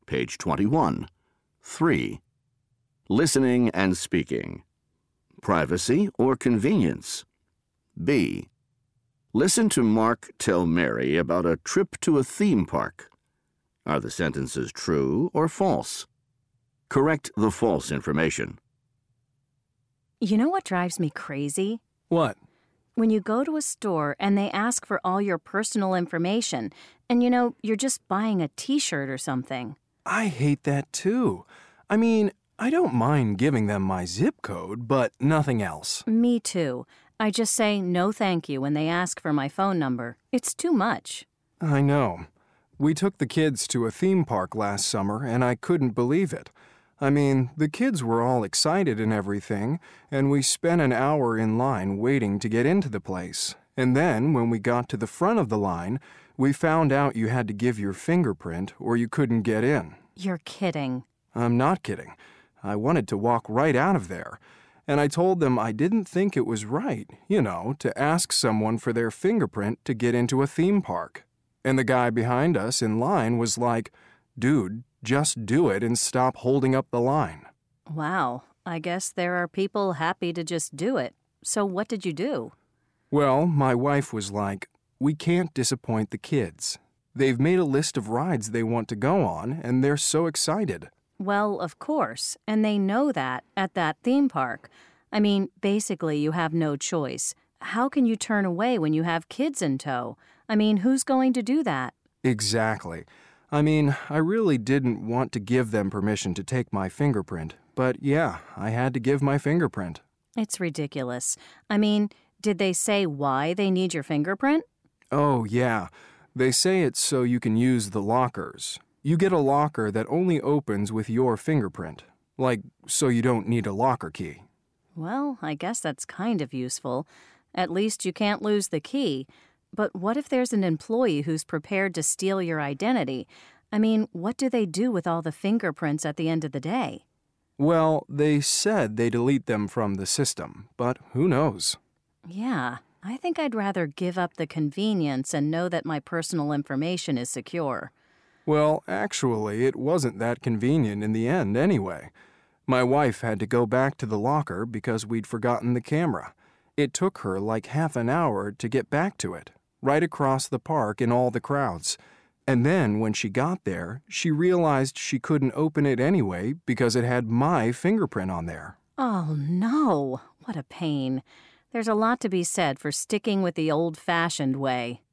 page 21. 3. Listening and speaking. Privacy or convenience? B. Listen to Mark tell Mary about a trip to a theme park. Are the sentences true or false? Correct the false information. You know what drives me crazy? What? When you go to a store and they ask for all your personal information, and you're just buying a t-shirt or something. I hate that too. I mean, I don't mind giving them my zip code, but nothing else. Me too. I just say no thank you when they ask for my phone number. It's too much. I know. We took the kids to a theme park last summer, and I couldn't believe it. I mean, the kids were all excited and everything, and we spent an hour in line waiting to get into the place. And then, when we got to the front of the line, we found out you had to give your fingerprint or you couldn't get in. You're kidding. I'm not kidding. I wanted to walk right out of there. And I told them I didn't think it was right, to ask someone for their fingerprint to get into a theme park. And the guy behind us in line was like, "Dude, just do it and stop holding up the line." Wow, I guess there are people happy to just do it. So what did you do? Well, my wife was like, "We can't disappoint the kids. They've made a list of rides they want to go on, and they're so excited." Well, of course, and they know that at that theme park. I mean, basically you have no choice. How can you turn away when you have kids in tow? I mean, who's going to do that? Exactly. I mean, I really didn't want to give them permission to take my fingerprint, but yeah, I had to give my fingerprint. It's ridiculous. I mean, did they say why they need your fingerprint? Oh, yeah. They say it's so you can use the lockers. You get a locker that only opens with your fingerprint. Like, so you don't need a locker key. Well, I guess that's kind of useful. At least you can't lose the key. But what if there's an employee who's prepared to steal your identity? I mean, what do they do with all the fingerprints at the end of the day? Well, they said they delete them from the system, but who knows? Yeah, I think I'd rather give up the convenience and know that my personal information is secure. Well, actually, it wasn't that convenient in the end anyway. My wife had to go back to the locker because we'd forgotten the camera. It took her like half an hour to get back to it, right across the park in all the crowds. And then when she got there, she realized she couldn't open it anyway because it had my fingerprint on there. Oh, no. What a pain. There's a lot to be said for sticking with the old-fashioned way.